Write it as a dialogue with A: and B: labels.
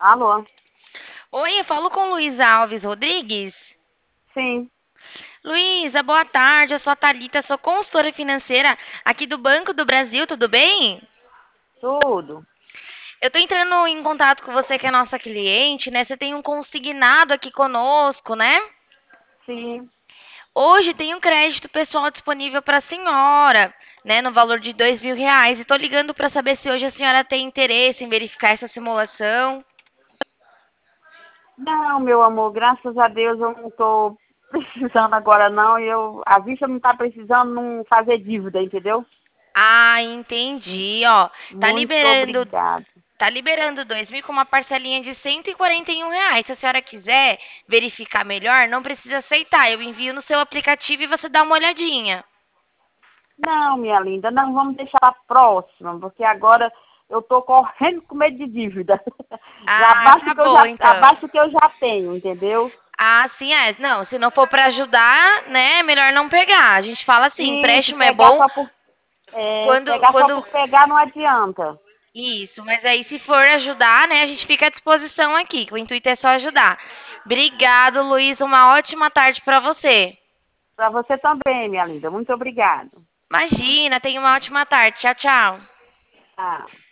A: Alô?
B: Oi, eu falo com Luísa Alves Rodrigues.
A: Sim,
B: Luísa, boa tarde. Eu sou a Thalita, sou consultora financeira aqui do Banco do Brasil, tudo bem?
A: tudo.
B: Eu tô entrando em contato com você que é nossa cliente, né? Você tem um consignado aqui conosco, né?
A: Sim.
B: Hoje tem um crédito pessoal disponível para a senhora, né? No valor de R$ 2.000. E tô ligando para saber se hoje a senhora tem interesse em verificar essa simulação.
A: Não, meu amor, graças a Deus eu não estou precisando agora não. A vista não está precisando não fazer dívida, entendeu?
B: Ah, entendi, ó. Tá
A: Muito
B: liberando
A: obrigada.
B: Tá liberando 2.000 com uma parcelinha de R$ 141. Se a senhora quiser verificar melhor, não precisa aceitar. Eu envio no seu aplicativo e você dá uma olhadinha.
A: Não, minha linda, não vamos deixar para a próxima, porque agora eu estou correndo com medo de dívida. Já
B: Ah,
A: basta
B: tá
A: que eu
B: bom,
A: já,
B: então.
A: abaixo que eu já tenho, entendeu?
B: Ah, sim, é. Não, se não for pra ajudar, né, é melhor não pegar. A gente fala assim,
A: E se
B: empréstimo é
A: pegar
B: bom
A: só por,
B: quando,
A: pegar só
B: quando...
A: por pegar não adianta.
B: Isso, mas aí se for ajudar, né, a gente fica à disposição aqui, que o intuito é só ajudar. Obrigado, Luiz. Uma ótima tarde pra você.
A: Para você também, minha linda. Muito obrigada.
B: Imagina, tenha uma ótima tarde. Tchau, tchau.
A: Ah.